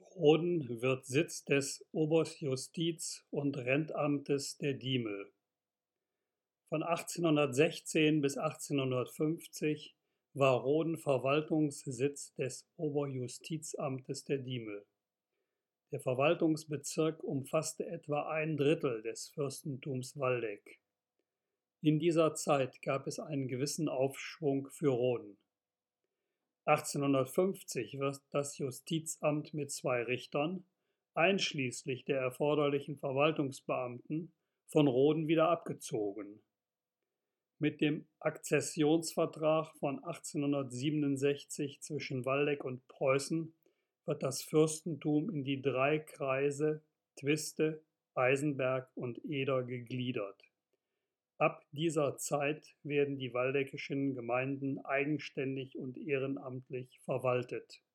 Roden wird Sitz des Oberstjustiz- und Rentamtes der Diemel. Von 1816 bis 1850 war Roden Verwaltungssitz des Oberjustizamtes der Diemel. Der Verwaltungsbezirk umfasste etwa ein Drittel des Fürstentums Waldeck. In dieser Zeit gab es einen gewissen Aufschwung für Roden. 1850 wird das Justizamt mit 2 Richtern, einschließlich der erforderlichen Verwaltungsbeamten, von Roden wieder abgezogen. Mit dem Akzessionsvertrag von 1867 zwischen Waldeck und Preußen wird das Fürstentum in die 3 Kreise Twiste, Eisenberg und Eder gegliedert. Ab dieser Zeit werden die waldeckischen Gemeinden eigenständig und ehrenamtlich verwaltet.